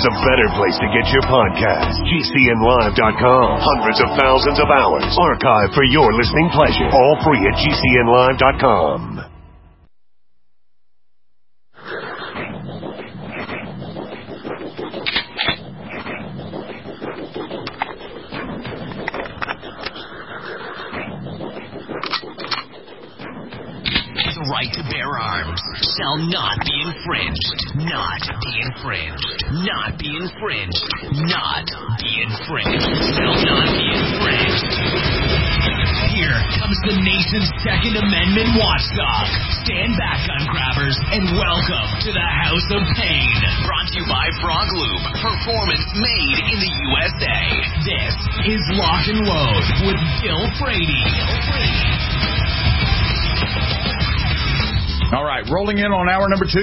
there's a better place to get your podcast. GCNlive.com. Hundreds of thousands of hours archived for your listening pleasure. All free at GCNlive.com. The right to bear arms shall not be infringed. Not be infringed. Not be infringed. Not be infringed. Shall not be infringed. Here comes the nation's Second Amendment watchdog. Stand back, gun grabbers, and welcome to the House of Pain. Brought to you by Frog Lube. Performance made in the USA. This is Lock and Load with Bill Frady. All right, rolling in on hour number 2.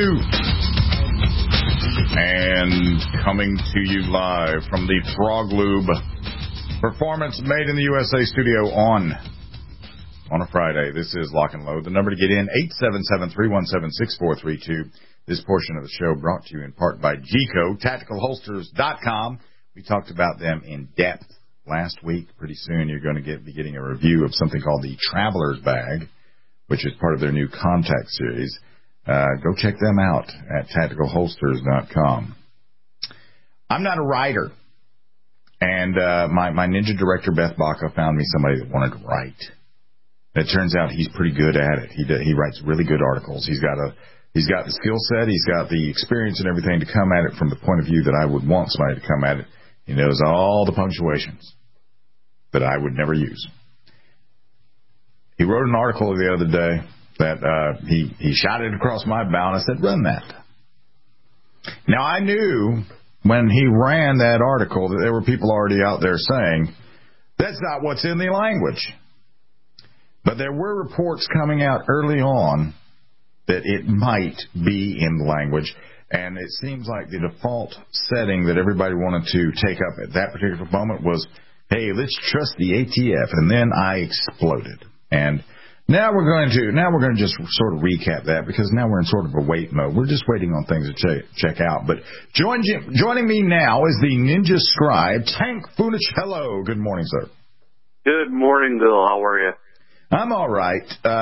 And coming to you live from the Frog Lube Performance Made in the USA studio on a Friday. This is Lock and Load. The number to get in, 877-317-6432. This portion of the show brought to you in part by GEICO, TacticalHolsters.com. We talked about them in depth last week. Pretty soon you're going to be getting a review of something called the Traveler's Bag, which is part of their new Contact series. Go check them out at TacticalHolsters.com. I'm not a writer, and my ninja director, Beth Baca, found me somebody that wanted to write. And it turns out he's pretty good at it. He writes really good articles. He's got the skill set. He's got the experience and everything to come at it from the point of view that I would want somebody to come at it. He knows all the punctuations that I would never use. He wrote an article the other day that he shot it across my bow, and I said, run that. Now, I knew when he ran that article that there were people already out there saying, that's not what's in the language. But there were reports coming out early on that it might be in the language, and it seems like the default setting that everybody wanted to take up at that particular moment was, hey, let's trust the ATF, and then I exploded. And now we're going to just sort of recap that, because now we're in sort of a wait mode. We're just waiting on things to check out. But joining me now is the Ninja Scribe, Tank Funich. Hello. Good morning, sir. Good morning, Bill. How are you? I'm all right.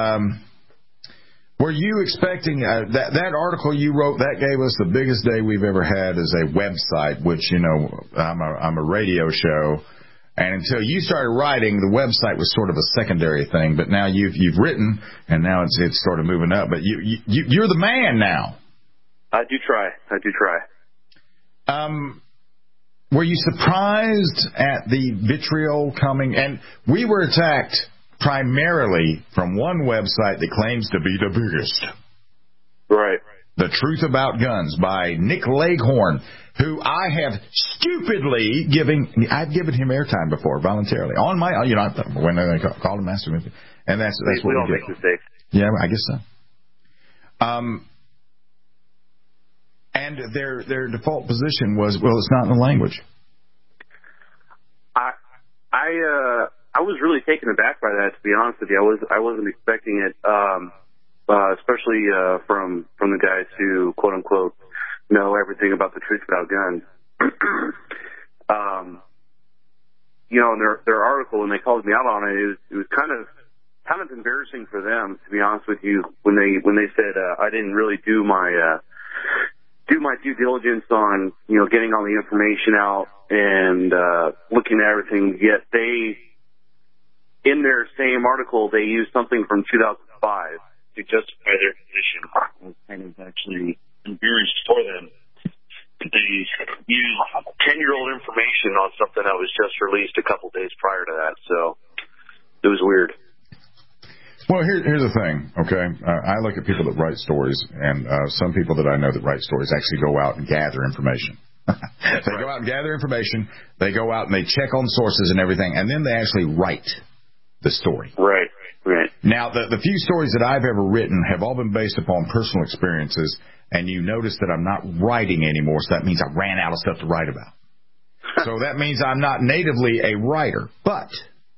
Were you expecting that article you wrote? That gave us the biggest day we've ever had as a website, which, you know, I'm a radio show. And until you started writing, the website was sort of a secondary thing. But now you've written, and now it's sort of moving up. But you're the man now. I do try. Were you surprised at the vitriol coming? And we were attacked primarily from one website that claims to be the biggest. Right. The Truth About Guns by Nick Leghorn, who I have stupidly I've given him airtime before voluntarily on my, when they called him Master, and that's what we don't do. Make mistakes. Yeah, I guess so. And their default position was, well, it's not in the language. I was really taken aback by that, to be honest with you. I wasn't expecting it, especially from the guys who quote unquote know everything about the truth about guns. In their article, when they called me out on it, it was kind of embarrassing for them, to be honest with you, when they said I didn't really do my due diligence on getting all the information out and looking at everything. Yet they, in their same article, they used something from 2005 to justify their position. I was kind of actually embarrassed for them. They used 10-year-old information on something that was just released a couple days prior to that, so it was weird. Well, here's the thing, okay? I look at people that write stories, and some people that I know that write stories actually go out and gather information. They go out and gather information, they go out and they check on sources and everything, and then they actually write the story. Right. Now, the few stories that I've ever written have all been based upon personal experiences, and you notice that I'm not writing anymore, so that means I ran out of stuff to write about. So that means I'm not natively a writer, but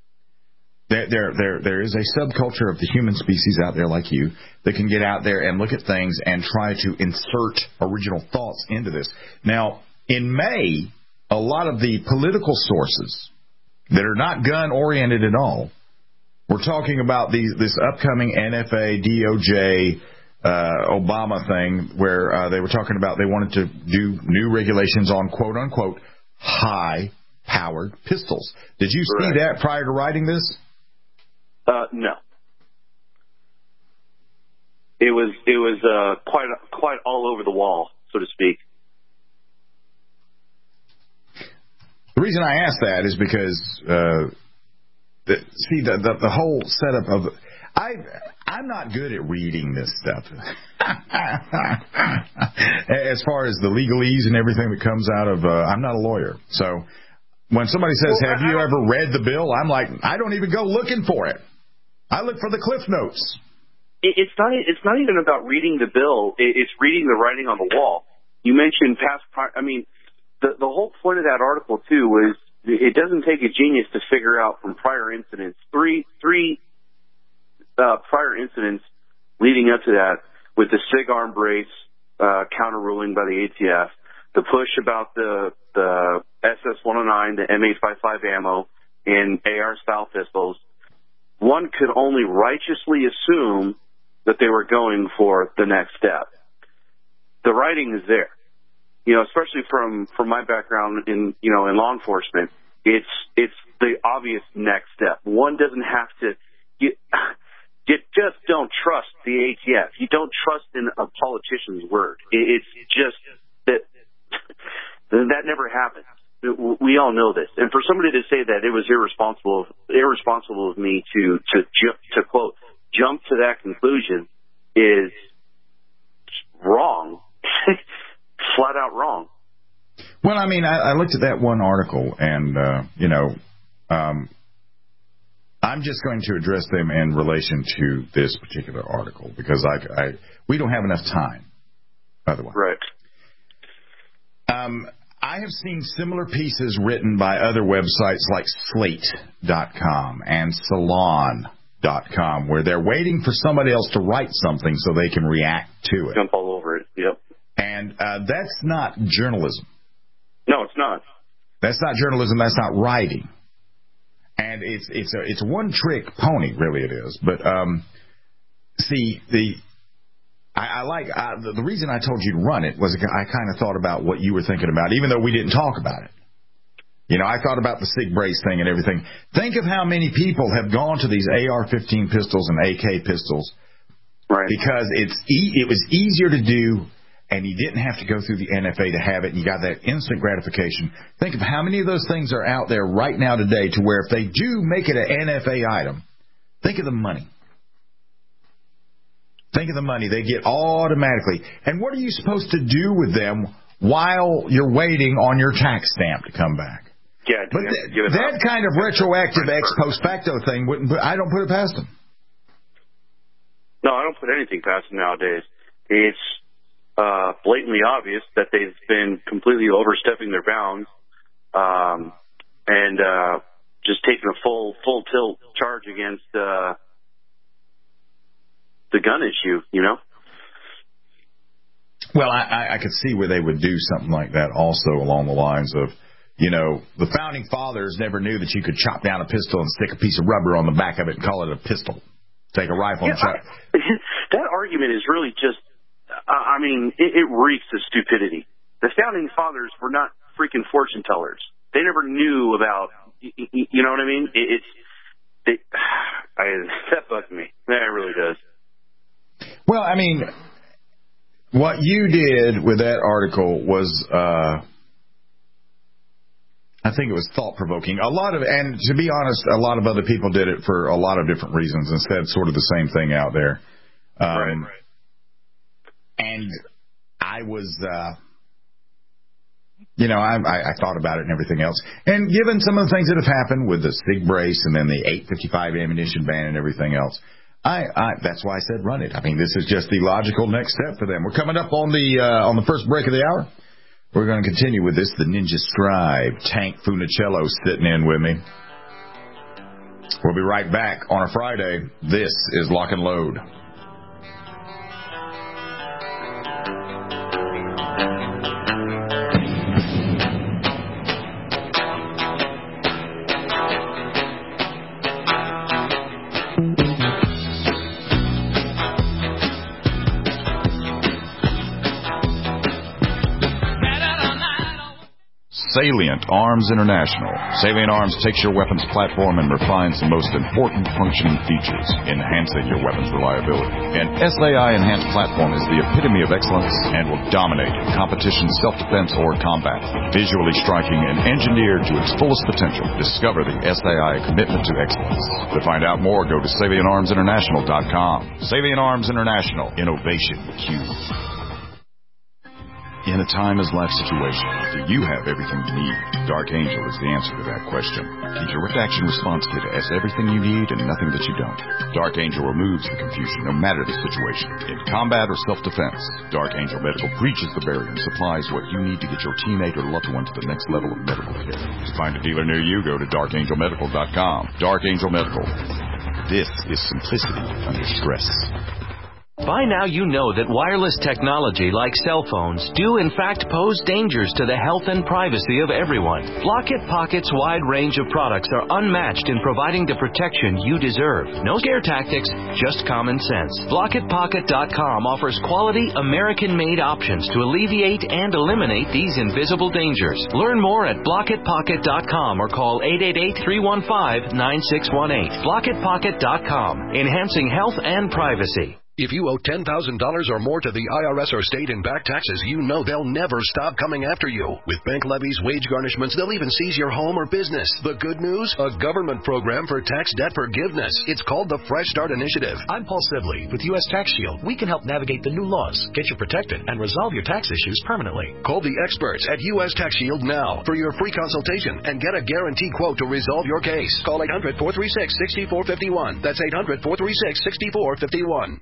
there is a subculture of the human species out there like you that can get out there and look at things and try to insert original thoughts into this. Now, in May, a lot of the political sources that are not gun-oriented at all were talking about this upcoming NFA, DOJ, Obama thing where they were talking about they wanted to do new regulations on quote-unquote high-powered pistols. Did you see that prior to writing this? No. It was quite all over the wall, so to speak. The reason I ask that is because the whole setup of I'm not good at reading this stuff as far as the legalese and everything that comes out of I'm not a lawyer, so when somebody says have you ever read the bill, I'm like, I don't even go looking for it. I look for the Cliff Notes. It's not even about reading the bill. It's reading the writing on the wall. You mentioned the whole point of that article too was it doesn't take a genius to figure out from prior incidents, three prior incidents leading up to that with the SIG arm brace counter ruling by the ATF, the push about the SS-109, the M855 ammo, and AR style pistols. One could only righteously assume that they were going for the next step. The writing is there. Especially from my background in law enforcement, it's the obvious next step. One doesn't have to. You just don't trust the ATF. You don't trust in a politician's word. It's just that never happens. We all know this. And for somebody to say that it was irresponsible of me to quote jump to that conclusion is wrong. Flat out wrong. Well, I looked at that one article, and I'm just going to address them in relation to this particular article because we don't have enough time. By the way, right? I have seen similar pieces written by other websites like Slate.com and Salon.com, where they're waiting for somebody else to write something so they can react to it. Jump all over it. Yep. And that's not journalism. No, it's not. That's not journalism. That's not writing. And it's a one-trick pony, really it is. But the reason I told you to run it was I kind of thought about what you were thinking about, even though we didn't talk about it. I thought about the SIG brace thing and everything. Think of how many people have gone to these AR-15 pistols and AK pistols, right? Because it was easier to do. And you didn't have to go through the NFA to have it, and you got that instant gratification. Think of how many of those things are out there right now today to where if they do make it an NFA item, think of the money. Think of the money they get automatically. And what are you supposed to do with them while you're waiting on your tax stamp to come back? Yeah, but that kind of retroactive ex post facto thing, I don't put it past them. No, I don't put anything past them nowadays. It's blatantly obvious that they've been completely overstepping their bounds and just taking a full tilt charge against the gun issue, Well, I could see where they would do something like that also along the lines of, the founding fathers never knew that you could chop down a pistol and stick a piece of rubber on the back of it and call it a pistol. Take a rifle and chop. That argument is really just, it reeks of stupidity. The founding fathers were not freaking fortune tellers. They never knew about, you know what I mean? That bugs me. That really does. Well, what you did with that article was, I think it was thought-provoking. And to be honest, a lot of other people did it for a lot of different reasons and said sort of the same thing out there. Right. And I was, I thought about it and everything else. And given some of the things that have happened with the SIG brace and then the 855 ammunition ban and everything else, that's why I said run it. This is just the logical next step for them. We're coming up on the first break of the hour. We're going to continue with this. The Ninja Scribe, Tank Funicello, sitting in with me. We'll be right back on a Friday. This is Lock and Load. Salient Arms International. Salient Arms takes your weapons platform and refines the most important functioning features, enhancing your weapons reliability. An SAI enhanced platform is the epitome of excellence and will dominate competition, self-defense, or combat. Visually striking and engineered to its fullest potential. Discover the SAI commitment to excellence. To find out more, go to SalientArmsInternational.com. Salient Arms International. Innovation Cube. In a time as life situation, do you have everything you need? Dark Angel is the answer to that question. The direct action response kit has everything you need and nothing that you don't. Dark Angel removes the confusion no matter the situation. In combat or self-defense, Dark Angel Medical breaches the barrier and supplies what you need to get your teammate or loved one to the next level of medical care. To find a dealer near you, go to darkangelmedical.com. Dark Angel Medical. This is simplicity under stress. By now you know that wireless technology like cell phones do in fact pose dangers to the health and privacy of everyone. Blockit Pocket's wide range of products are unmatched in providing the protection you deserve. No scare tactics, just common sense. BlockitPocket.com offers quality American-made options to alleviate and eliminate these invisible dangers. Learn more at BlockitPocket.com or call 888-315-9618. BlockitPocket.com, enhancing health and privacy. If you owe $10,000 or more to the IRS or state in back taxes, you know they'll never stop coming after you. With bank levies, wage garnishments, they'll even seize your home or business. The good news? A government program for tax debt forgiveness. It's called the Fresh Start Initiative. I'm Paul Sibley with U.S. Tax Shield. We can help navigate the new laws, get you protected, and resolve your tax issues permanently. Call the experts at U.S. Tax Shield now for your free consultation and get a guaranteed quote to resolve your case. Call 800-436-6451. That's 800-436-6451.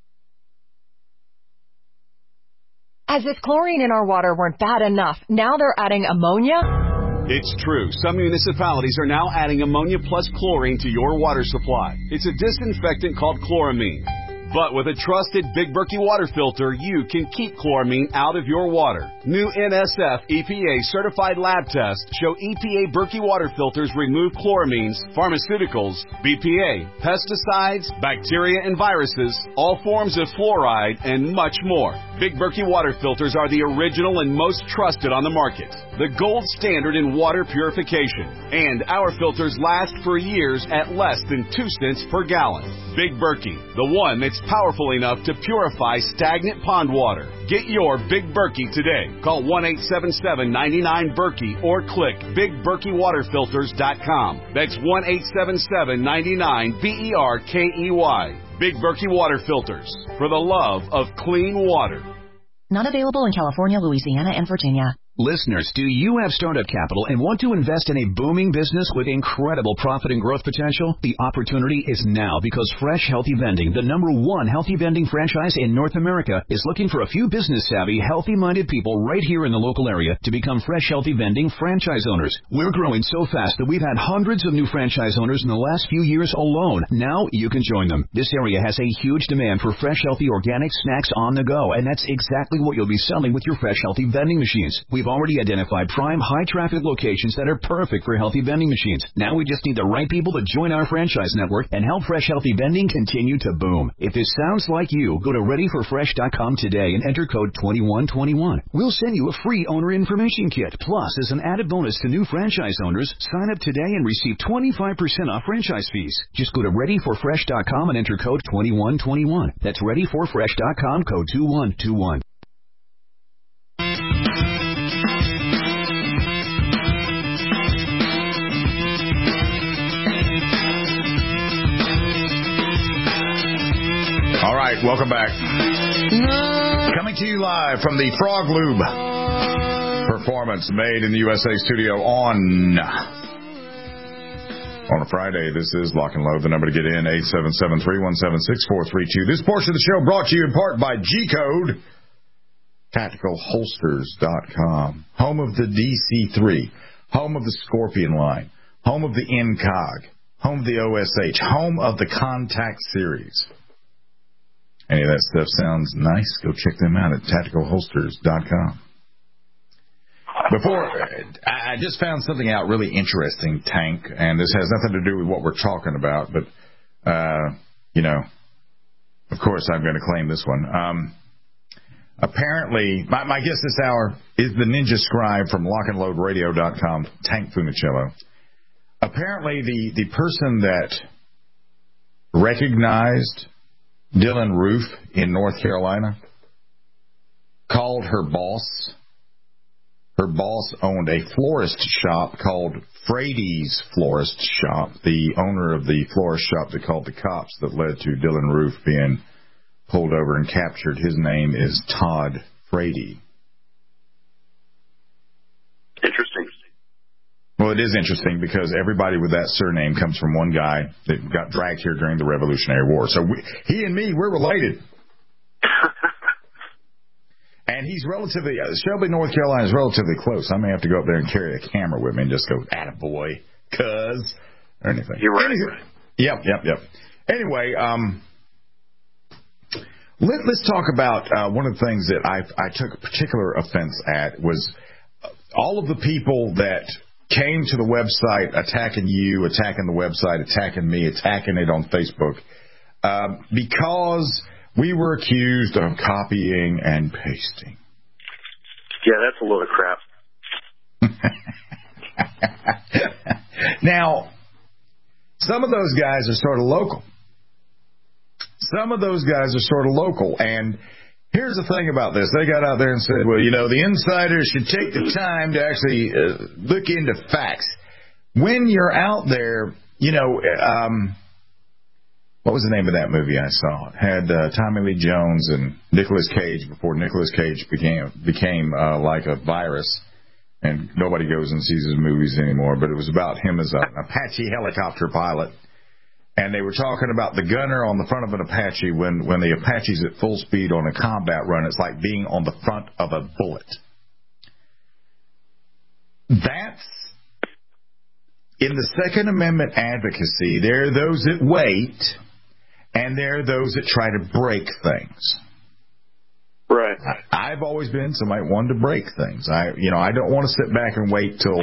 As if chlorine in our water weren't bad enough, now they're adding ammonia? It's true. Some municipalities are now adding ammonia plus chlorine to your water supply. It's a disinfectant called chloramine. But with a trusted Big Berkey water filter, you can keep chloramine out of your water. New NSF EPA certified lab tests show EPA Berkey water filters remove chloramines, pharmaceuticals, BPA, pesticides, bacteria and viruses, all forms of fluoride, and much more. Big Berkey water filters are the original and most trusted on the market. The gold standard in water purification. And our filters last for years at less than 2 cents per gallon. Big Berkey, the one that's powerful enough to purify stagnant pond water. Get your Big Berkey today. Call 1-877-99-BERKEY or click BigBerkeyWaterFilters.com. That's 1-877-99-BERKEY. Big Berkey Water Filters, for the love of clean water. Not available in California, Louisiana, and Virginia. Listeners, do you have startup capital and want to invest in a booming business with incredible profit and growth potential? The opportunity is now because Fresh Healthy Vending, the #1 healthy vending franchise in North America, is looking for a few business-savvy, healthy-minded people right here in the local area to become Fresh Healthy Vending franchise owners. We're growing so fast that we've had hundreds of new franchise owners in the last few years alone. Now you can join them. This area has a huge demand for fresh, healthy, organic snacks on the go, and that's exactly what you'll be selling with your Fresh Healthy Vending machines. We've already identified prime high-traffic locations that are perfect for healthy vending machines. Now we just need the right people to join our franchise network and help Fresh Healthy Vending continue to boom. If this sounds like you, go to ReadyForFresh.com today and enter code 2121. We'll send you a free owner information kit. Plus, as an added bonus to new franchise owners, sign up today and receive 25% off franchise fees. Just go to ReadyForFresh.com and enter code 2121. That's ReadyForFresh.com, code 2121. All right, welcome back. Coming to you live from the Frog Lube performance made in the USA studio on a Friday. This is Lock and Load. The number to get in, 877-317-6432. This portion of the show brought to you in part by G-Code, TacticalHolsters.com, home of the DC-3, home of the Scorpion line, home of the NCOG, home of the OSH, home of the Contact Series. Any of that stuff sounds nice? Go check them out at TacticalHolsters.com. Before, I just found something out really interesting, Tank, and this has nothing to do with what we're talking about, but, of course I'm going to claim this one. Apparently, my guest this hour is the Ninja Scribe from LockandLoadRadio.com, Tank Funicello. Apparently, the person that recognized Dylan Roof in North Carolina called her boss. Her boss owned a florist shop called Frady's Florist Shop. The owner of the florist shop that called the cops that led to Dylan Roof being pulled over and captured, his name is Todd Frady. Interesting. Well, it is interesting because everybody with that surname comes from one guy that got dragged here during the Revolutionary War. So he and me, we're related. And he's relatively, Shelby, North Carolina is relatively close. I may have to go up there and carry a camera with me and just go, attaboy, cuz, or anything. You're right. Yep. Anyway, let's talk about one of the things that I took particular offense at was all of the people that came to the website attacking you, attacking the website, attacking me, attacking it on Facebook, because we were accused of copying and pasting. Yeah, that's a load of crap. Now, some of those guys are sort of local. And here's the thing about this. They got out there and said, well, the insiders should take the time to actually look into facts. When you're out there, what was the name of that movie I saw? It had Tommy Lee Jones and Nicolas Cage before Nicolas Cage became like a virus, and nobody goes and sees his movies anymore. But it was about him as an Apache helicopter pilot, and they were talking about the gunner on the front of an Apache. When the Apache's at full speed on a combat run, it's like being on the front of a bullet. That's in the Second Amendment advocacy. There are those that wait. And there are those that try to break things. Right. I've always been somebody wanted to break things. I don't want to sit back and wait till,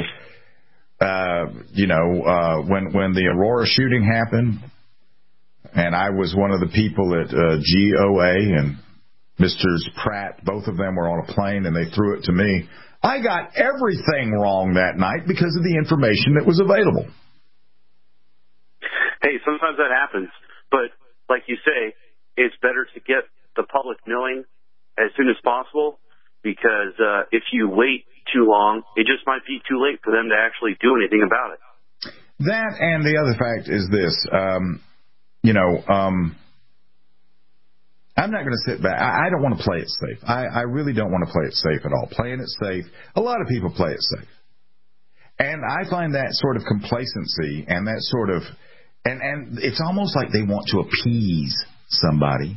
when the Aurora shooting happened, and I was one of the people at GOA and Mr. Pratt, both of them were on a plane, and they threw it to me. I got everything wrong that night because of the information that was available. Hey, sometimes that happens, but like you say, it's better to get the public knowing as soon as possible, because if you wait too long, it just might be too late for them to actually do anything about it. That, and the other fact is this, I'm not going to sit back. I don't want to play it safe. I really don't want to play it safe at all. Playing it safe, a lot of people play it safe. And I find that sort of complacency and that sort of, and it's almost like they want to appease somebody.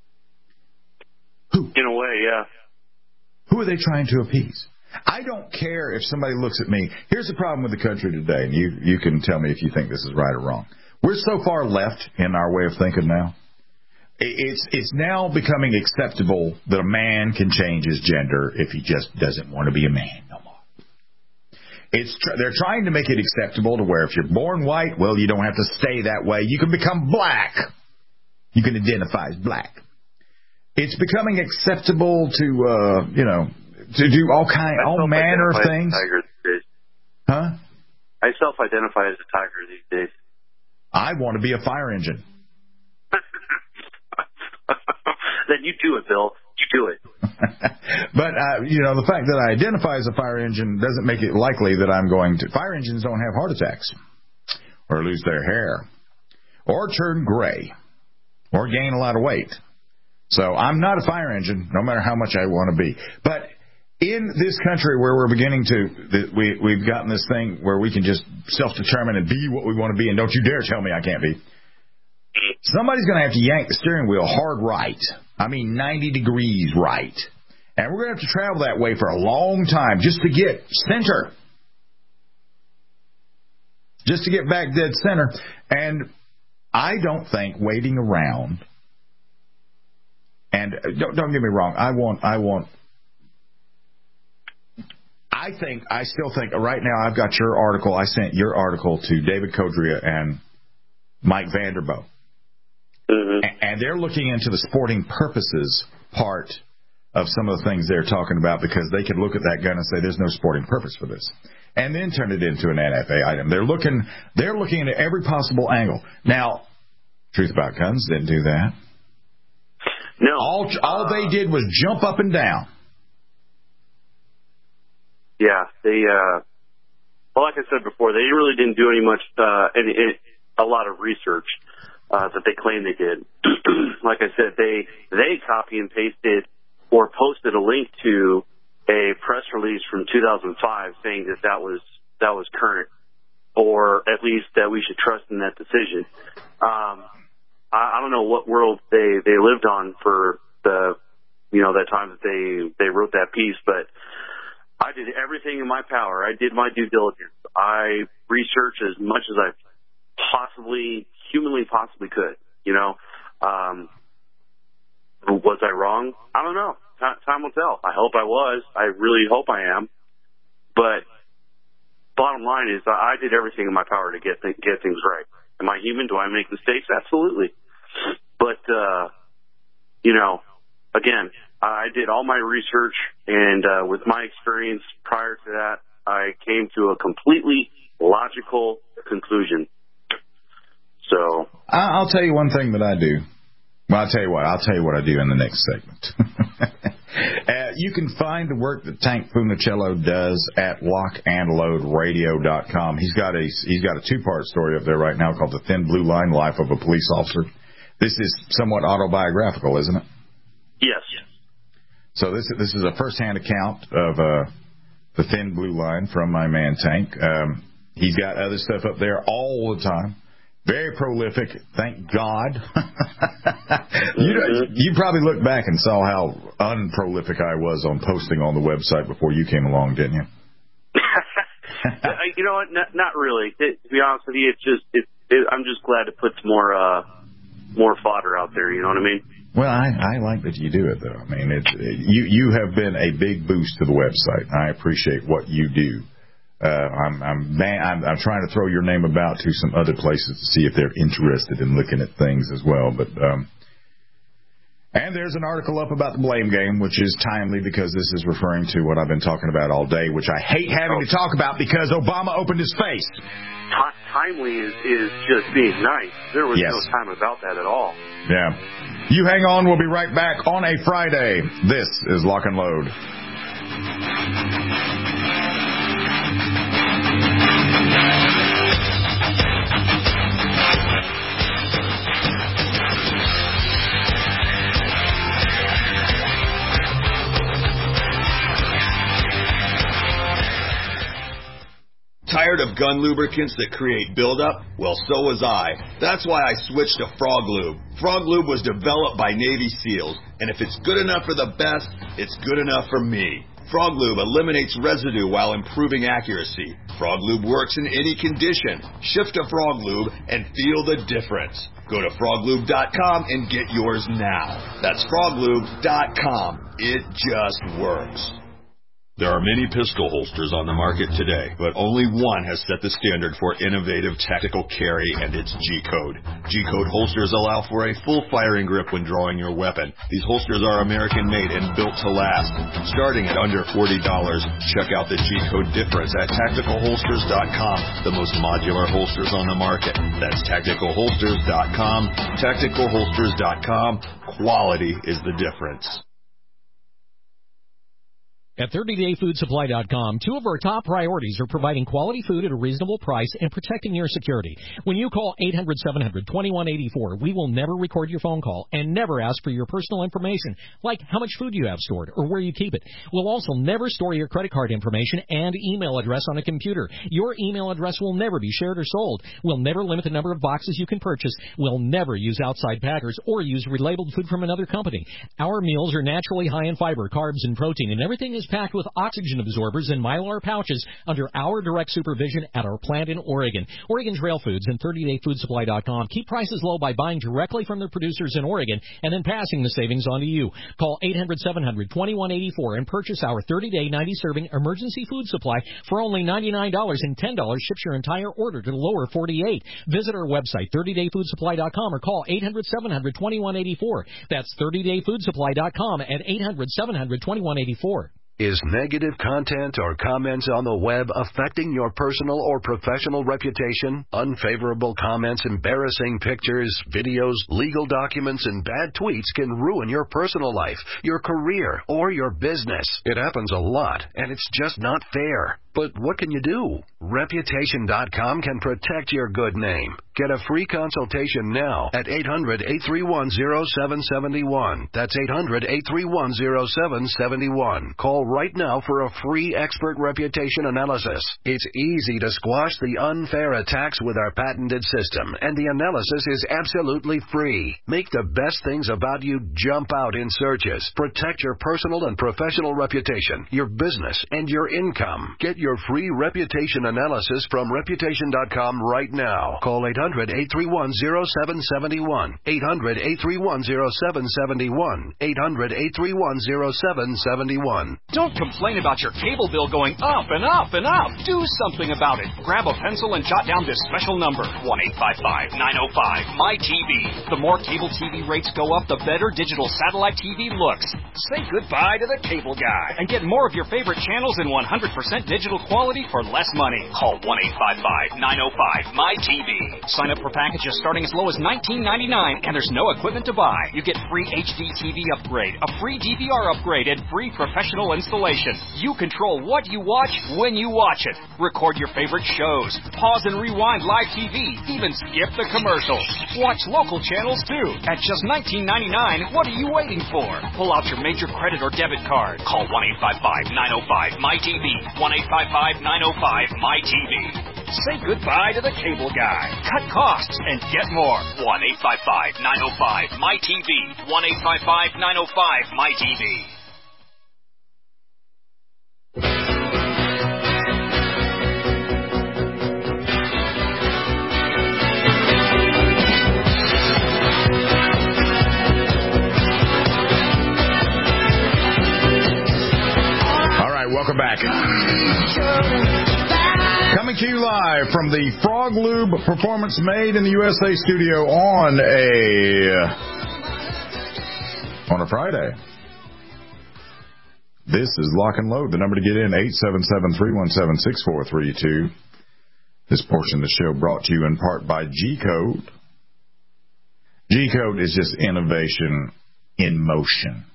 Who? In a way, yeah. Who are they trying to appease? I don't care if somebody looks at me. Here's the problem with the country today, and you can tell me if you think this is right or wrong. We're so far left in our way of thinking now. It's now becoming acceptable that a man can change his gender if he just doesn't want to be a man no more. They're trying to make it acceptable to where if you're born white, well, you don't have to stay that way. You can become black. You can identify as black. It's becoming acceptable to do all manner of things. Huh? I self-identify as a tiger these days. I want to be a fire engine. Then you do it, Bill. You do it. But, the fact that I identify as a fire engine doesn't make it likely that I'm going to. Fire engines don't have heart attacks or lose their hair or turn gray or gain a lot of weight. So I'm not a fire engine, no matter how much I want to be. But in this country where we're beginning to, we've gotten this thing where we can just self-determine and be what we want to be, and don't you dare tell me I can't be. Somebody's going to have to yank the steering wheel hard right. 90 degrees right. And we're going to have to travel that way for a long time just to get center. Just to get back dead center. And I don't think waiting around, and don't get me wrong, I still think right now I've got your article. I sent your article to David Codrea and Mike Vanderboe. Mm-hmm. And they're looking into the sporting purposes part of some of the things they're talking about, because they could look at that gun and say there's no sporting purpose for this, and then turn it into an NFA item. They're looking at every possible angle. Now, Truth About Guns didn't do that. No. All they did was jump up and down. Yeah, they. Well, like I said before, they really didn't do a lot of research that they claim they did. Like I said, they copy and pasted or posted a link to a press release from 2005 saying that was current, or at least that we should trust in that decision. I don't know what world they lived on for that time that they wrote that piece, but I did everything in my power. I did my due diligence. I researched as much as I humanly possibly could. Was I wrong? I don't know. Time will tell. I hope I was. I really hope I am. But bottom line is, I did everything in my power to get things right. Am I human? Do I make mistakes? Absolutely. But again, I did all my research, and with my experience prior to that, I came to a completely logical conclusion. So I'll tell you one thing that I do. Well, I'll tell you what I do in the next segment. You can find the work that Tank Funicello does at lockandloadradio.com. He's got a two-part story up there right now called The Thin Blue Line: Life of a Police Officer. This is somewhat autobiographical, isn't it? Yes. So this is a first-hand account of The Thin Blue Line from my man Tank. He's got other stuff up there all the time. Very prolific, thank God. You probably looked back and saw how unprolific I was on posting on the website before you came along, didn't you? You know what? Not really. To be honest with you, I'm just glad to put some more fodder out there. You know what I mean? Well, I like that you do it, though. I mean, you have been a big boost to the website. I appreciate what you do. I'm trying to throw your name about to some other places to see if they're interested in looking at things as well. But and there's an article up about the blame game, which is timely because this is referring to what I've been talking about all day, which I hate having to talk about because Obama opened his face. Timely is just being nice. There was no time about that at all. Yeah. You hang on. We'll be right back on a Friday. This is Lock and Load. Tired of gun lubricants that create buildup? Well, so was I. That's why I switched to Frog Lube. Frog Lube was developed by Navy SEALs, and if it's good enough for the best, it's good enough for me. Frog Lube eliminates residue while improving accuracy. Frog Lube works in any condition. Shift to Frog Lube and feel the difference. Go to froglube.com and get yours now. That's froglube.com. It just works. There are many pistol holsters on the market today, but only one has set the standard for innovative tactical carry, and it's G-Code. G-Code holsters allow for a full firing grip when drawing your weapon. These holsters are American-made and built to last. Starting at under $40, check out the G-Code difference at TacticalHolsters.com, the most modular holsters on the market. That's TacticalHolsters.com. TacticalHolsters.com. Quality is the difference. At 30dayfoodsupply.com, two of our top priorities are providing quality food at a reasonable price and protecting your security. When you call 800-700-2184, we will never record your phone call and never ask for your personal information, like how much food you have stored or where you keep it. We'll also never store your credit card information and email address on a computer. Your email address will never be shared or sold. We'll never limit the number of boxes you can purchase. We'll never use outside packers or use relabeled food from another company. Our meals are naturally high in fiber, carbs, and protein, and everything is is packed with oxygen absorbers and Mylar pouches under our direct supervision at our plant in Oregon. Oregon Trail Foods and 30dayfoodsupply.com keep prices low by buying directly from the producers in Oregon and then passing the savings on to you. Call 800-700-2184 and purchase our 30-day 90-serving emergency food supply for only $99, and $10 ships your entire order to the lower 48. Visit our website, 30dayfoodsupply.com, or call 800-700-2184. That's 30dayfoodsupply.com at 800-700-2184. Is negative content or comments on the web affecting your personal or professional reputation? Unfavorable comments, embarrassing pictures, videos, legal documents, and bad tweets can ruin your personal life, your career, or your business. It happens a lot, and it's just not fair. But what can you do? Reputation.com can protect your good name. Get a free consultation now at 800-831-0771. That's 800-831-0771. Call right now for a free expert reputation analysis. It's easy to squash the unfair attacks with our patented system, and the analysis is absolutely free. Make the best things about you jump out in searches. Protect your personal and professional reputation, your business, and your income. Get your free reputation analysis from Reputation.com right now. Call 800-831-0771. 800-831-0771. 800-831-0771. Don't complain about your cable bill going up and up and up. Do something about it. Grab a pencil and jot down this special number, 1-855-905-MY-TV. The more cable TV rates go up, the better digital satellite TV looks. Say goodbye to the cable guy and get more of your favorite channels in 100% digital quality for less money. Call 1-855-905-MY-TV. Sign up for packages starting as low as $19.99, and there's no equipment to buy. You get free HD TV upgrade, a free DVR upgrade, and free professional installation. You control what you watch when you watch it. Record your favorite shows. Pause and rewind live TV. Even skip the commercials. Watch local channels too. At just $19.99, what are you waiting for? Pull out your major credit or debit card. Call 1-855-905-MY-TV. 1-855-905-MY-TV. Say goodbye to the cable guy. Cut costs and get more. 1-855-905-MY-TV. 1-855-905-MY-TV. Welcome back. Coming to you live from the Frog Lube Performance Made in the USA studio on a Friday. This is Lock and Load. The number to get in, 877-317-6432. This portion of the show brought to you in part by G-Code. G-Code is just innovation in motion.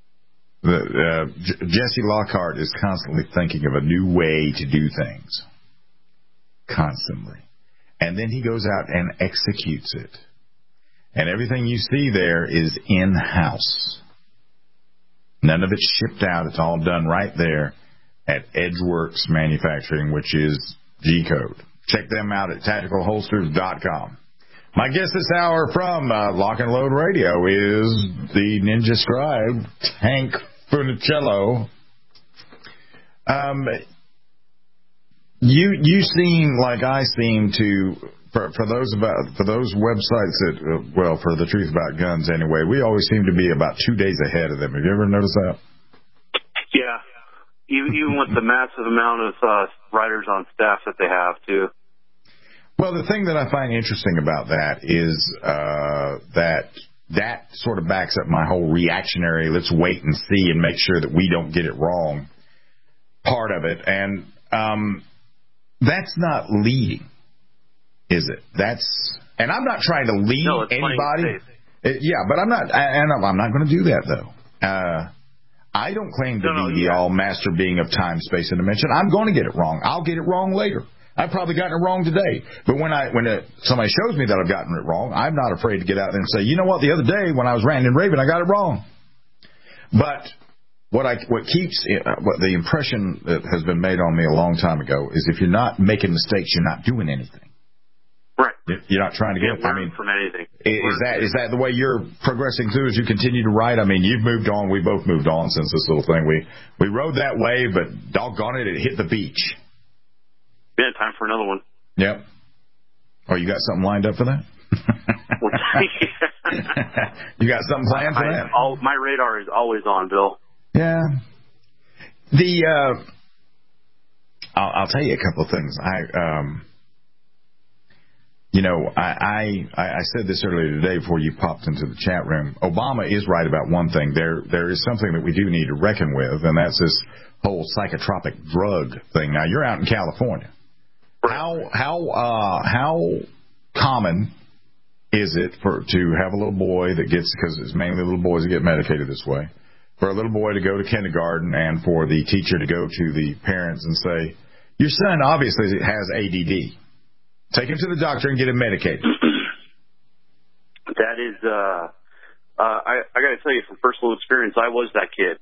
Jesse Lockhart is constantly thinking of a new way to do things. Constantly. And then he goes out and executes it. And everything you see there is in-house. None of it's shipped out. It's all done right there at Edgeworks Manufacturing, which is G-Code. Check them out at tacticalholsters.com. My guest this hour from Lock and Load Radio is the Ninja Scribe, Hank Funicello. You seem like I seem to for those websites that for the Truth About Guns anyway. We always seem to be about 2 days ahead of them. Have you ever noticed that? Yeah, even with the massive amount of writers on staff that they have too. Well, the thing that I find interesting about that is that sort of backs up my whole reactionary, let's wait and see and make sure that we don't get it wrong part of it. And that's not leading, is it? And I'm not trying to lead anybody. But I'm not going to do that, though. I don't claim to be the all-master being of time, space, and dimension. I'm going to get it wrong. I'll get it wrong later. I've probably gotten it wrong today. But when somebody shows me that I've gotten it wrong, I'm not afraid to get out there and say, you know what, the other day when I was ranting and raving, I got it wrong. But what the impression that has been made on me a long time ago is if you're not making mistakes, you're not doing anything. Right. You're not trying to get. From anything. Is that the way you're progressing through as you continue to write? I mean, you've moved on. We both moved on since this little thing. We rode that wave, but doggone it hit the beach. Yeah, time for another one. Yep. Oh, you got something lined up for that? You got something planned for that? My radar is always on, Bill. Yeah. I'll tell you a couple of things. I said this earlier today before you popped into the chat room. Obama is right about one thing. There is something that we do need to reckon with, and that's this whole psychotropic drug thing. Now, you're out in California. How common is it to have a little boy that gets, because it's mainly little boys that get medicated this way, for a little boy to go to kindergarten and for the teacher to go to the parents and say, your son obviously has ADD. Take him to the doctor and get him medicated. That is, I got to tell you from personal experience, I was that kid.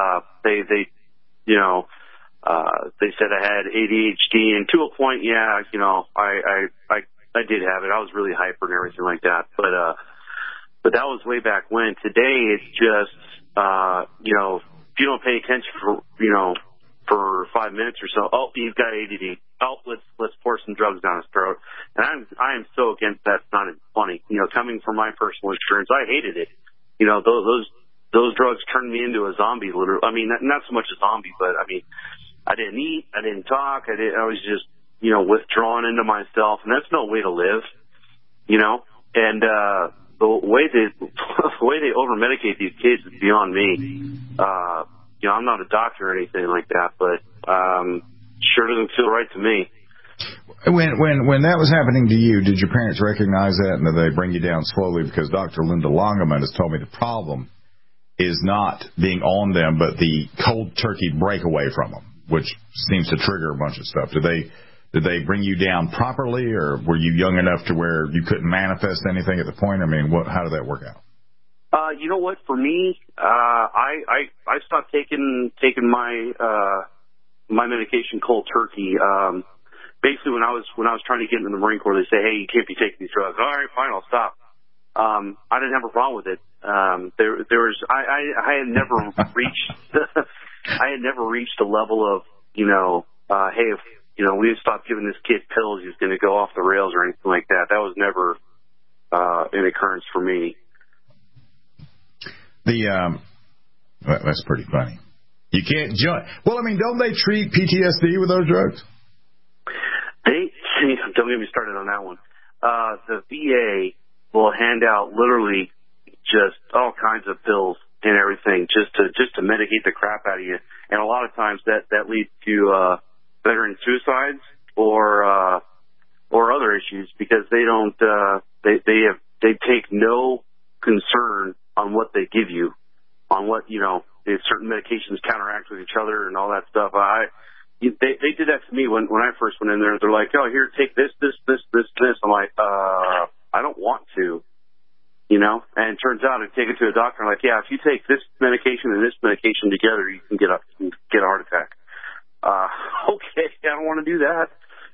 They said I had ADHD, and to a point, yeah, I did have it. I was really hyper and everything like that. But that was way back when. Today, it's just, if you don't pay attention for 5 minutes or so, oh, you've got ADD. Oh, let's pour some drugs down his throat. And I am so against that. It's not funny. Coming from my personal experience, I hated it. Those drugs turned me into a zombie. Literally. I mean, not so much a zombie, but I mean, I didn't eat, I didn't talk, I was just, withdrawn into myself, and that's no way to live, And the way they over medicate these kids is beyond me. I'm not a doctor or anything like that, but sure doesn't feel right to me. When that was happening to you, did your parents recognize that, and did they bring you down slowly? Because Dr. Linda Longerman has told me the problem is not being on them, but the cold turkey breakaway from them, which seems to trigger a bunch of stuff. Did they bring you down properly, or were you young enough to where you couldn't manifest anything at the point? I mean, how did that work out? You know what? For me, I stopped taking my my medication cold turkey. Basically, when I was trying to get into the Marine Corps, they say, "Hey, you can't be taking these drugs." All right, fine, I'll stop. I didn't have a problem with it. I had never reached I had never reached a level of hey, if we stop giving this kid pills, he's going to go off the rails or anything like that. That was never an occurrence for me. That's pretty funny. You can't join. Well, I mean, don't they treat PTSD with those drugs? Don't get me started on that one. The VA will hand out literally just all kinds of pills and everything just to medicate the crap out of you, and a lot of times that leads to veteran suicides or other issues because they don't they take no concern on what they give you, on what if certain medications counteract with each other and all that stuff. They did that to me when I first went in there. They're like, oh, here, take this. I'm like, I don't want to. And it turns out I take it to a doctor. I'm like, yeah, if you take this medication and this medication together, you can get a heart attack. Okay, I don't want to do that.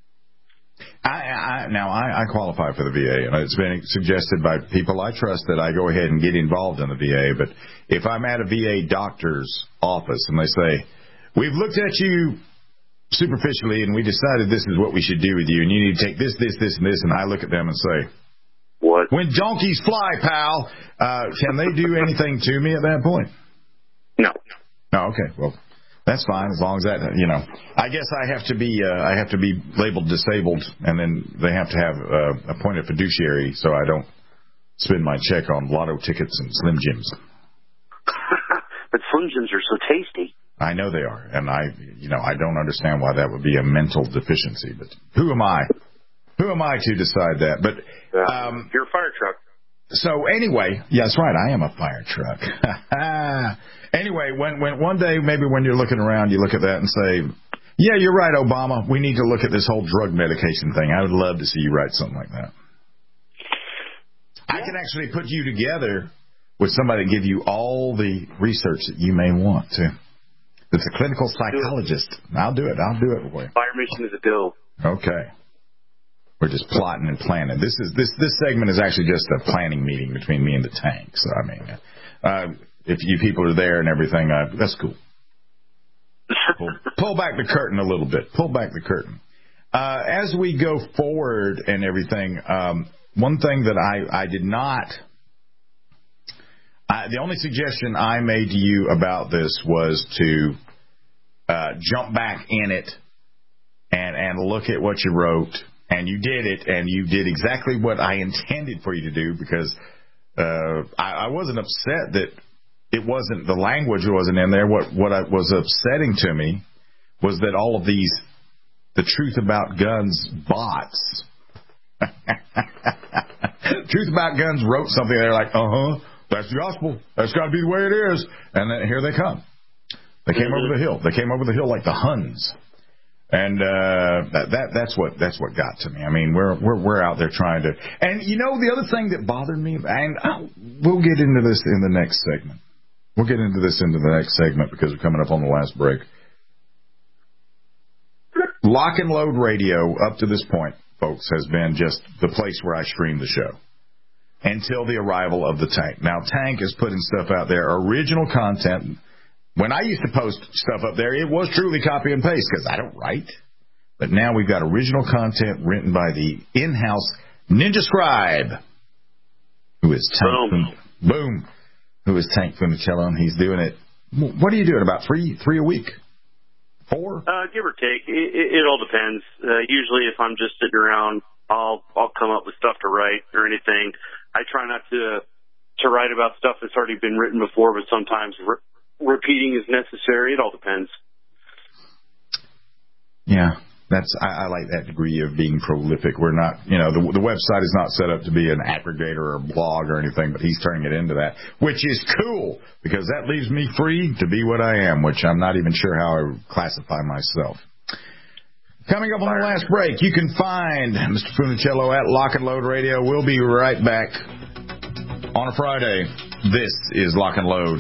I qualify for the VA, and it's been suggested by people I trust that I go ahead and get involved in the VA. But if I'm at a VA doctor's office and they say, we've looked at you superficially and we decided this is what we should do with you, and you need to take this, and I look at them and say, what? When donkeys fly, pal, can they do anything to me at that point? No. Oh, okay. Well, that's fine as long as that, I guess I have to be labeled disabled, and then they have to have appointed fiduciary so I don't spend my check on lotto tickets and Slim Jims. But Slim Jims are so tasty. I know they are, and I don't understand why that would be a mental deficiency. But who am I? Who am I to decide that? But you're a fire truck. So anyway, yeah, that's right. I am a fire truck. Anyway, when one day maybe when you're looking around, you look at that and say, yeah, you're right, Obama. We need to look at this whole drug medication thing. I would love to see you write something like that. I can actually put you together with somebody and give you all the research that you may want to. It's a clinical psychologist. I'll do it for you. Fire mission is a go. Okay. We're just plotting and planning. This segment is actually just a planning meeting between me and the tank. So, I mean, if you people are there and everything, that's cool. Pull back the curtain a little bit. Pull back the curtain. As we go forward and everything, one thing that I did not... the only suggestion I made to you about this was to jump back in it and look at what you wrote. And you did it, and you did exactly what I intended for you to do, because I wasn't upset that it wasn't, the language wasn't in there. What was upsetting to me was that all of these, the Truth About Guns bots, Truth About Guns wrote something, they're like, that's the gospel. That's got to be the way it is. And then here they come. They came over the hill. They came over the hill like the Huns. And that's what got to me. I mean, we're out there trying to. And you know, the other thing that bothered me, and we'll get into this in the next segment. We'll get into this into the next segment because we're coming up on the last break. Lock and Load Radio up to this point, folks, has been just the place where I stream the show until the arrival of the Tank. Now, Tank is putting stuff out there, original content. When I used to post stuff up there, it was truly copy and paste because I don't write. But now we've got original content written by the in-house Ninja Scribe, who is Tank. Boom. Who is Tank Funicello, and he's doing it. What are you doing? About three a week? 4? Give or take. It all depends. Usually, if I'm just sitting around, I'll come up with stuff to write or anything. I try not to write about stuff that's already been written before, but sometimes repeating is necessary. It all depends. Yeah, I like that degree of being prolific. We're not, the website is not set up to be an aggregator or a blog or anything, but he's turning it into that, which is cool because that leaves me free to be what I am, which I'm not even sure how I would classify myself. Coming up on the last break, you can find Mr. Funicello at Lock and Load Radio. We'll be right back on a Friday. This is Lock and Load.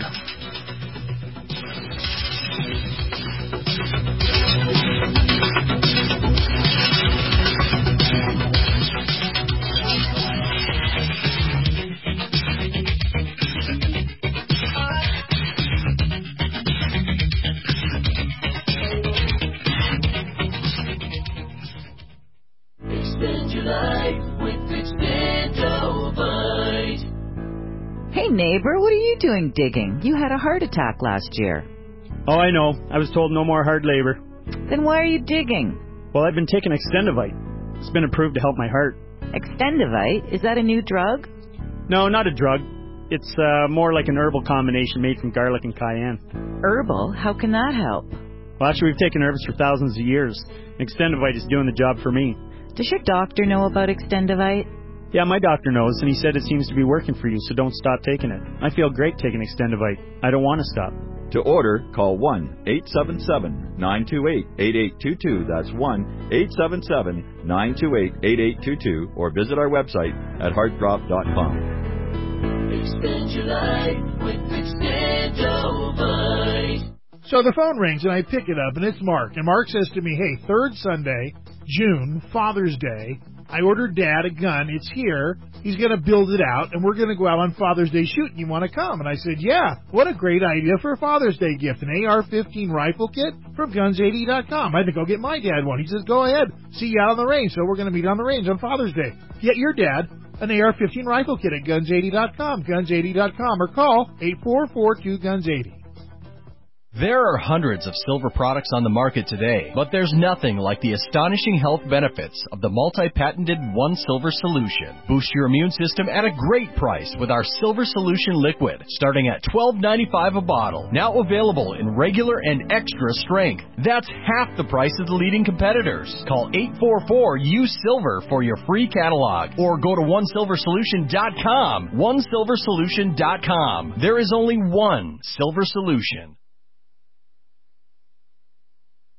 Hey, neighbor, what are you doing digging? You had a heart attack last year. Oh, I know. I was told no more hard labor. Then why are you digging? Well, I've been taking Extendivite. It's been approved to help my heart. Extendivite? Is that a new drug? No, not a drug. It's more like an herbal combination made from garlic and cayenne. Herbal? How can that help? Well, actually, we've taken herbs for thousands of years. Extendivite is doing the job for me. Does your doctor know about Extendivite? Yeah, my doctor knows, and he said it seems to be working for you, so don't stop taking it. I feel great taking Extendivite. I don't want to stop. To order, call 1-877-928-8822. That's 1-877-928-8822, or visit our website at heartdrop.com. Extend your life with Extendivite. So the phone rings, and I pick it up, and it's Mark. And Mark says to me, hey, 3rd Sunday, June, Father's Day, I ordered Dad a gun. It's here. He's going to build it out, and we're going to go out on Father's Day shooting. You want to come? And I said, yeah, what a great idea for a Father's Day gift, an AR-15 rifle kit from Guns80.com. I think I'll get my dad one. He says, go ahead. See you out on the range. So we're going to meet on the range on Father's Day. Get your dad an AR-15 rifle kit at Guns80.com, Guns80.com, or call 844-2-GUNS80. There are hundreds of silver products on the market today, but there's nothing like the astonishing health benefits of the multi-patented One Silver Solution. Boost your immune system at a great price with our Silver Solution Liquid, starting at $12.95 a bottle. Now available in regular and extra strength. That's half the price of the leading competitors. Call 844-U-SILVER for your free catalog, or go to OneSilverSolution.com. OneSilverSolution.com. There is only one Silver Solution.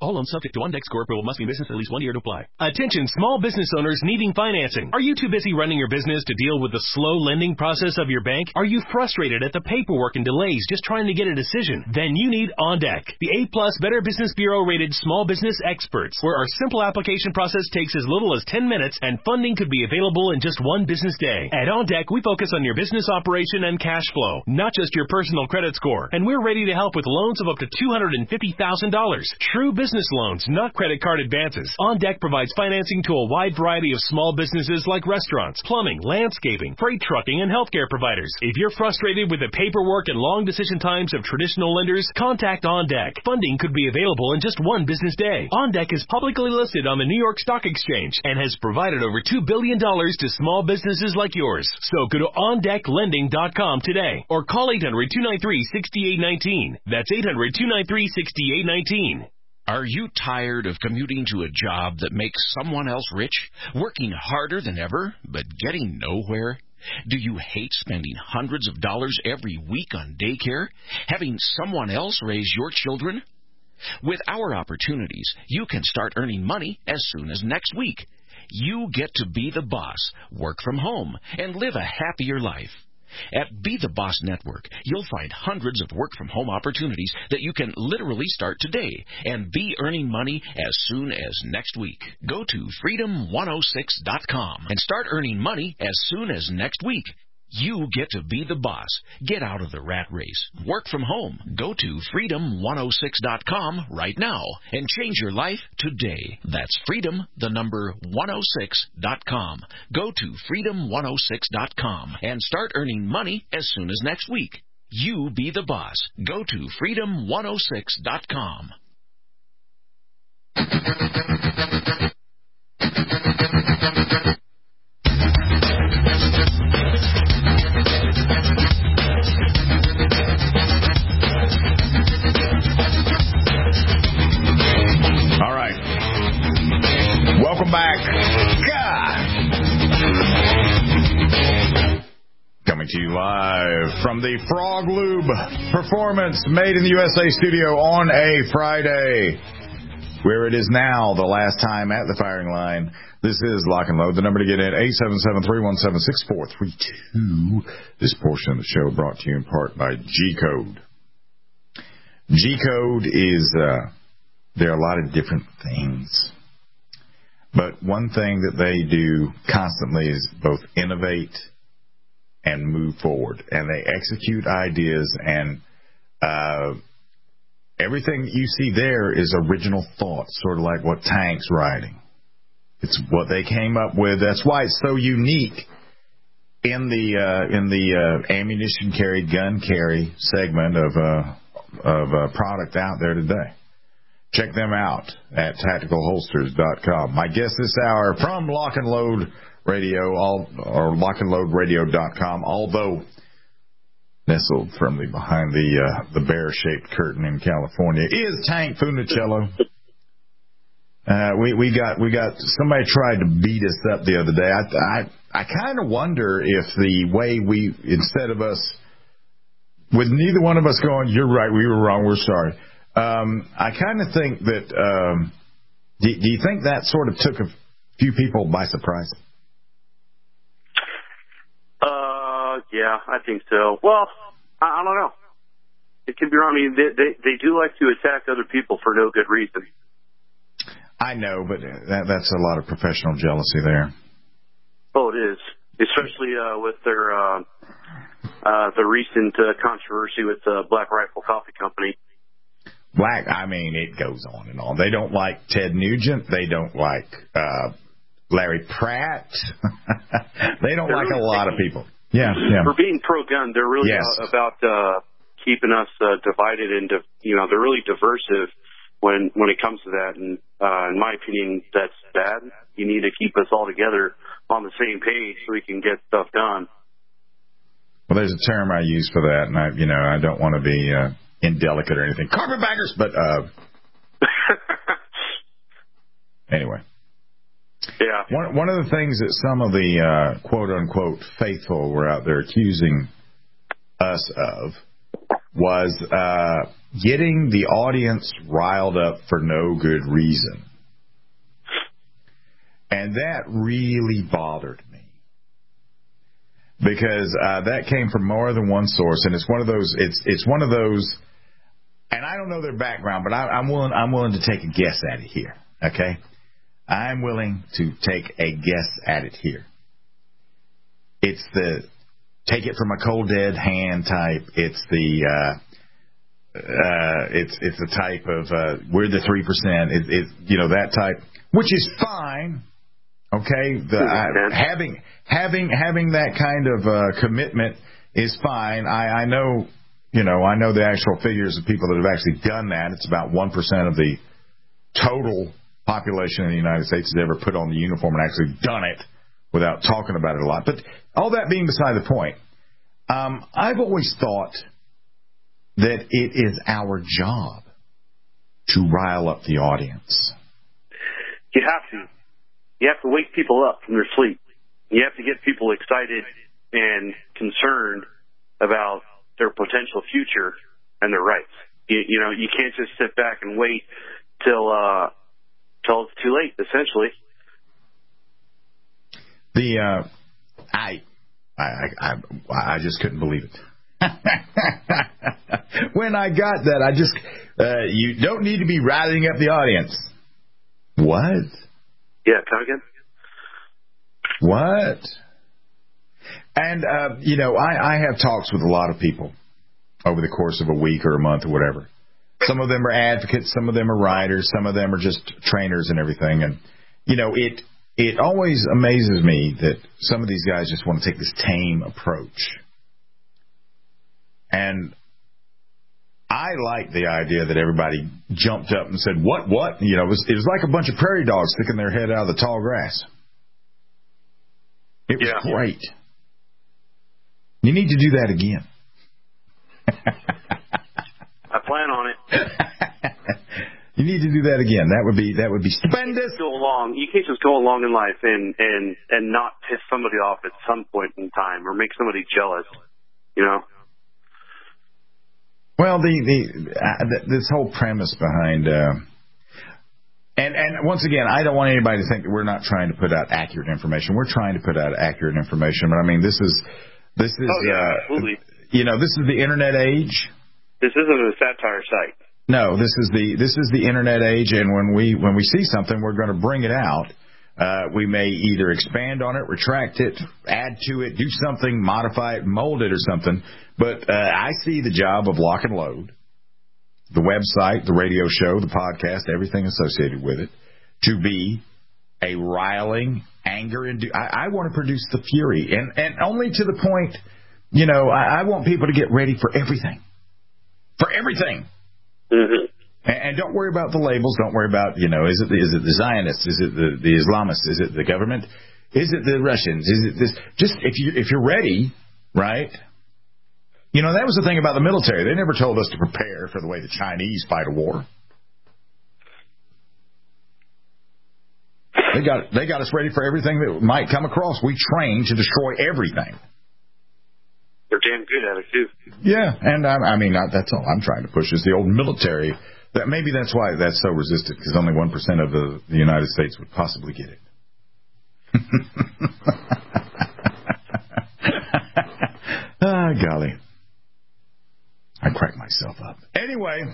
All loans subject to OnDeck score approval must be in business at least 1 year to apply. Attention small business owners needing financing. Are you too busy running your business to deal with the slow lending process of your bank? Are you frustrated at the paperwork and delays just trying to get a decision? Then you need OnDeck, the A+ Better Business Bureau rated small business experts, where our simple application process takes as little as 10 minutes and funding could be available in just 1 business day. At OnDeck, we focus on your business operation and cash flow, not just your personal credit score. And we're ready to help with loans of up to $250,000. True business loans, not credit card advances. OnDeck provides financing to a wide variety of small businesses like restaurants, plumbing, landscaping, freight trucking, and healthcare providers. If you're frustrated with the paperwork and long decision times of traditional lenders, contact OnDeck. Funding could be available in just 1 business day. OnDeck is publicly listed on the New York Stock Exchange and has provided over $2 billion to small businesses like yours. So go to OnDeckLending.com today or call 800-293-6819. That's 800-293-6819. Are you tired of commuting to a job that makes someone else rich, working harder than ever, but getting nowhere? Do you hate spending hundreds of dollars every week on daycare, having someone else raise your children? With our opportunities, you can start earning money as soon as next week. You get to be the boss, work from home, and live a happier life. At Be the Boss Network, you'll find hundreds of work-from-home opportunities that you can literally start today and be earning money as soon as next week. Go to freedom106.com and start earning money as soon as next week. You get to be the boss. Get out of the rat race. Work from home. Go to freedom106.com right now and change your life today. That's freedom106.com. Go to freedom106.com and start earning money as soon as next week. You be the boss. Go to freedom106.com. Welcome back. Coming to you live from the Frog Lube Performance Made in the USA studio on a Friday, where it is now the last time at the firing line. This is Lock and Load. The number to get in, 877-317-6432. This portion of the show brought to you in part by G-Code. G-Code is, there are a lot of different things. But one thing that they do constantly is both innovate and move forward. And they execute ideas, and everything that you see there is original thought, sort of like what Tank's writing. It's what they came up with. That's why it's so unique in the ammunition carry, gun carry segment of a product out there today. Check them out at tacticalholsters.com. My guest this hour from Lock and Load Radio, or lockandloadradio.com, although nestled firmly behind the bear-shaped curtain in California, is Tank Funicello. We got somebody tried to beat us up the other day. I kind of wonder if the way instead of us, with neither one of us going, you're right, we were wrong, we're sorry. I kind of think that, do you think that sort of took a few people by surprise? Yeah, I think so. Well, I don't know. It could be wrong. I mean, they do like to attack other people for no good reason. I know, but that's a lot of professional jealousy there. Oh, it is. Especially with their the recent controversy with Black Rifle Coffee Company. It goes on and on. They don't like Ted Nugent. They don't like Larry Pratt. They don't like a lot of people. Yeah. For being pro-gun, they're really about keeping us divided, and they're really diversive when it comes to that. And in my opinion, that's bad. You need to keep us all together on the same page so we can get stuff done. Well, there's a term I use for that, and I don't want to be indelicate or anything. Carpetbaggers, but anyway. Yeah. One of the things that some of the quote-unquote faithful were out there accusing us of was getting the audience riled up for no good reason. And that really bothered me. Because that came from more than one source, and it's one of those, and I don't know their background, but I'm willing to take a guess at it here, okay? I'm willing to take a guess at it here. It's the take it from a cold dead hand type. It's the it's the type of we're the 3%. That type, which is fine. Okay, having that kind of commitment is fine. I know the actual figures of people that have actually done that. It's about 1% of the total population in the United States has ever put on the uniform and actually done it without talking about it a lot. But all that being beside the point, I've always thought that it is our job to rile up the audience. You have to. You have to wake people up from their sleep. You have to get people excited and concerned about their potential future and their rights. You can't just sit back and wait till it's too late, essentially. I just couldn't believe it. When I got that, you don't need to be riling up the audience. What? Yeah, come again? What? And, I have talks with a lot of people over the course of a week or a month or whatever. Some of them are advocates, some of them are writers, some of them are just trainers and everything. And, it always amazes me that some of these guys just want to take this tame approach. And I like the idea that everybody jumped up and said, what? It was like a bunch of prairie dogs sticking their head out of the tall grass. It was great. You need to do that again. I plan on it. You need to do that again. That would be stupendous. You can't just go along in life and not piss somebody off at some point in time or make somebody jealous, Well, this whole premise behind, and once again, I don't want anybody to think that we're not trying to put out accurate information. We're trying to put out accurate information, but I mean, this is, absolutely. This is the internet age. This isn't a satire site. No, this is the internet age, and when we see something, we're going to bring it out. We may either expand on it, retract it, add to it, do something, modify it, mold it or something. But I see the job of Lock and Load, the website, the radio show, the podcast, everything associated with it, to be a riling, anger, and I want to produce the fury, and only to the point, I want people to get ready for everything. For everything. Mm-hmm. And don't worry about the labels. Don't worry about, is it the Zionists? Is it the Islamists? Is it the government? Is it the Russians? Is it this? Just if you're ready, right? That was the thing about the military. They never told us to prepare for the way the Chinese fight a war. They got us ready for everything that might come across. We trained to destroy everything. They're damn good at it too. Yeah, and that's all I'm trying to push is the old military. That maybe that's why that's so resisted, because only 1% of the United States would possibly get it. Golly. I cracked myself up. Anyway,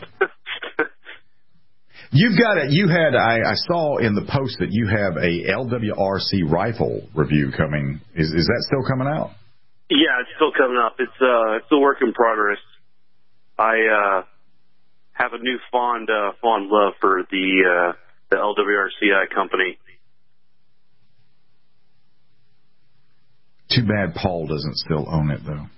I saw in the post that you have a LWRC rifle review coming. Is that still coming out? Yeah, it's still coming up. It's a work in progress. I have a new fond love for the LWRCI company. Too bad Paul doesn't still own it, though.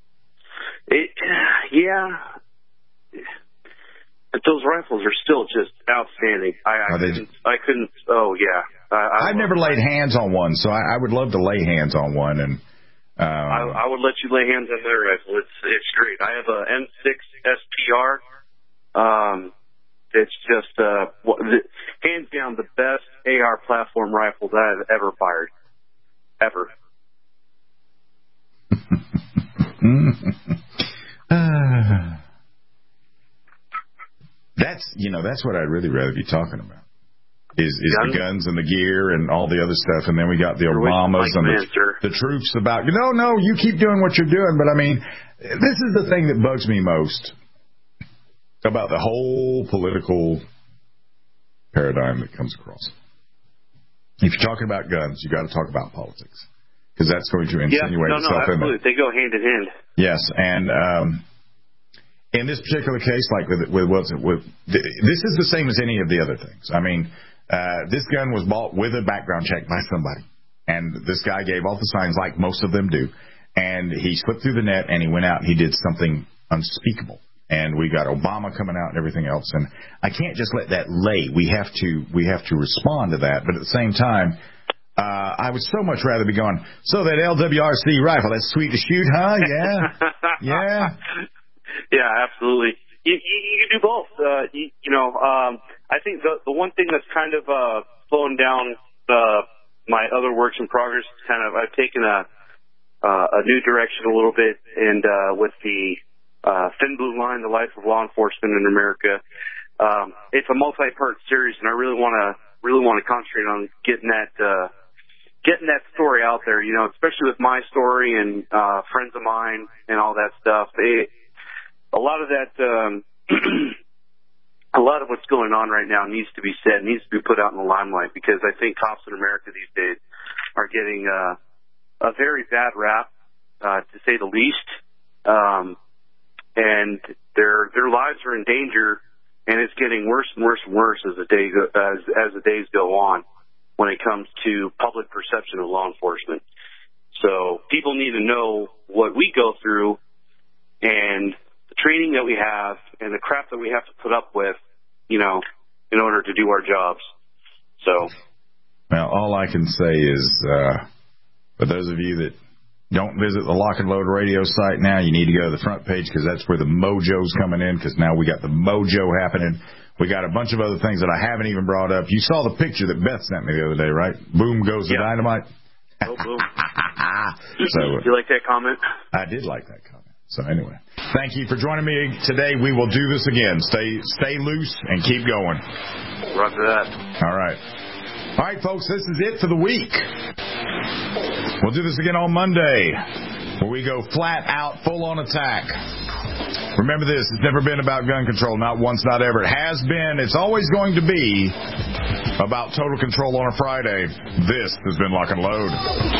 But those rifles are still just outstanding. I couldn't. Oh yeah. I've never laid hands on one, so I would love to lay hands on one. And I would let you lay hands on their rifle. It's great. I have a M6 SPR. It's just hands down the best AR platform rifle that I've ever fired, ever. That's what I'd really rather be talking about. Is the guns and the gear and all the other stuff, and then we got the Obamas and the troops about, no, you keep doing what you're doing. But, I mean, this is the thing that bugs me most about the whole political paradigm that comes across. If you're talking about guns, you got to talk about politics, because that's going to insinuate itself in there. They go hand in hand. Yes, and in this particular case, like this is the same as any of the other things. I mean, this gun was bought with a background check by somebody, and this guy gave all the signs like most of them do, and he slipped through the net and he went out and he did something unspeakable. And we got Obama coming out and everything else, and I can't just let that lay. We have to respond to that, but at the same time, I would so much rather be going, so that LWRC rifle, that's sweet to shoot, huh? Yeah. Yeah, absolutely. You can do both. I think the one thing that's kind of slowing down my other works in progress is I've taken a new direction a little bit, and with the Thin Blue Line, The Life of Law Enforcement in America, it's a multi-part series, and I really want to concentrate on getting that story out there. Especially with my story and friends of mine and all that stuff. A lot of that, a lot of what's going on right now needs to be said, needs to be put out in the limelight, because I think cops in America these days are getting a very bad rap, to say the least, and their lives are in danger, and it's getting worse and worse and worse as the days go on when it comes to public perception of law enforcement. So people need to know what we go through and the training that we have and the crap that we have to put up with, in order to do our jobs. So, well, all I can say is, for those of you that don't visit the Lock and Load radio site now, you need to go to the front page, because that's where the mojo's coming in, because now we got the mojo happening. We got a bunch of other things that I haven't even brought up. You saw the picture that Beth sent me the other day, right? Boom goes the dynamite. Oh, boom. So, did you like that comment? I did like that comment. So anyway, thank you for joining me today. We will do this again. Stay loose and keep going. Roger that. All right, folks, this is it for the week. We'll do this again on Monday, where we go flat out, full on attack. Remember this, it's never been about gun control, not once, not ever. It has been, it's always going to be about total control on a Friday. This has been Lock and Load.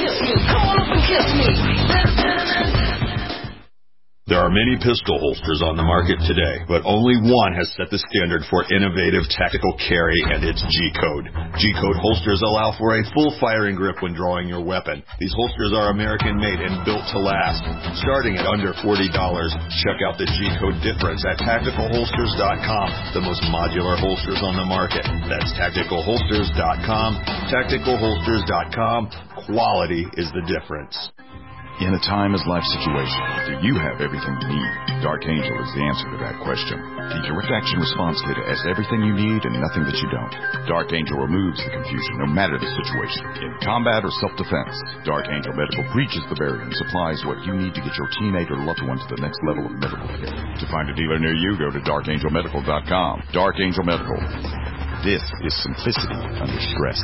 There are many pistol holsters on the market today, but only one has set the standard for innovative tactical carry, and it's G-Code. G-Code holsters allow for a full firing grip when drawing your weapon. These holsters are American-made and built to last. Starting at under $40, check out the G-Code difference at TacticalHolsters.com, the most modular holsters on the market. That's TacticalHolsters.com. TacticalHolsters.com. Quality is the difference. In a time as life situation, do you have everything you need? Dark Angel is the answer to that question. The Direct Action Response Kit has everything you need and nothing that you don't. Dark Angel removes the confusion, no matter the situation. In combat or self-defense, Dark Angel Medical breaches the barrier and supplies what you need to get your teammate or loved one to the next level of medical care. To find a dealer near you, go to darkangelmedical.com. Dark Angel Medical. This is simplicity under stress.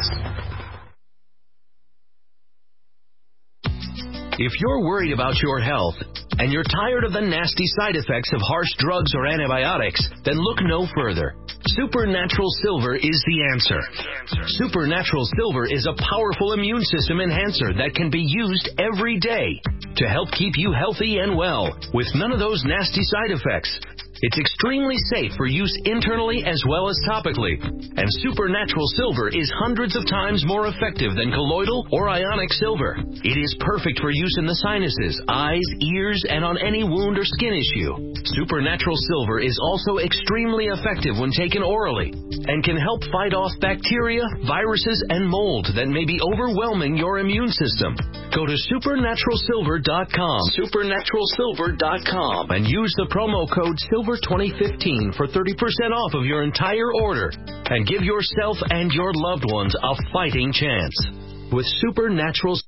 If you're worried about your health and you're tired of the nasty side effects of harsh drugs or antibiotics, then look no further. Supernatural Silver is the answer. Supernatural Silver is a powerful immune system enhancer that can be used every day to help keep you healthy and well with none of those nasty side effects. It's extremely safe for use internally as well as topically. And Supernatural Silver is hundreds of times more effective than colloidal or ionic silver. It is perfect for use in the sinuses, eyes, ears, and on any wound or skin issue. Supernatural Silver is also extremely effective when taken orally and can help fight off bacteria, viruses, and mold that may be overwhelming your immune system. Go to supernaturalsilver.com, supernaturalsilver.com, and use the promo code SILVER2015 for 30% off of your entire order and give yourself and your loved ones a fighting chance. With Supernatural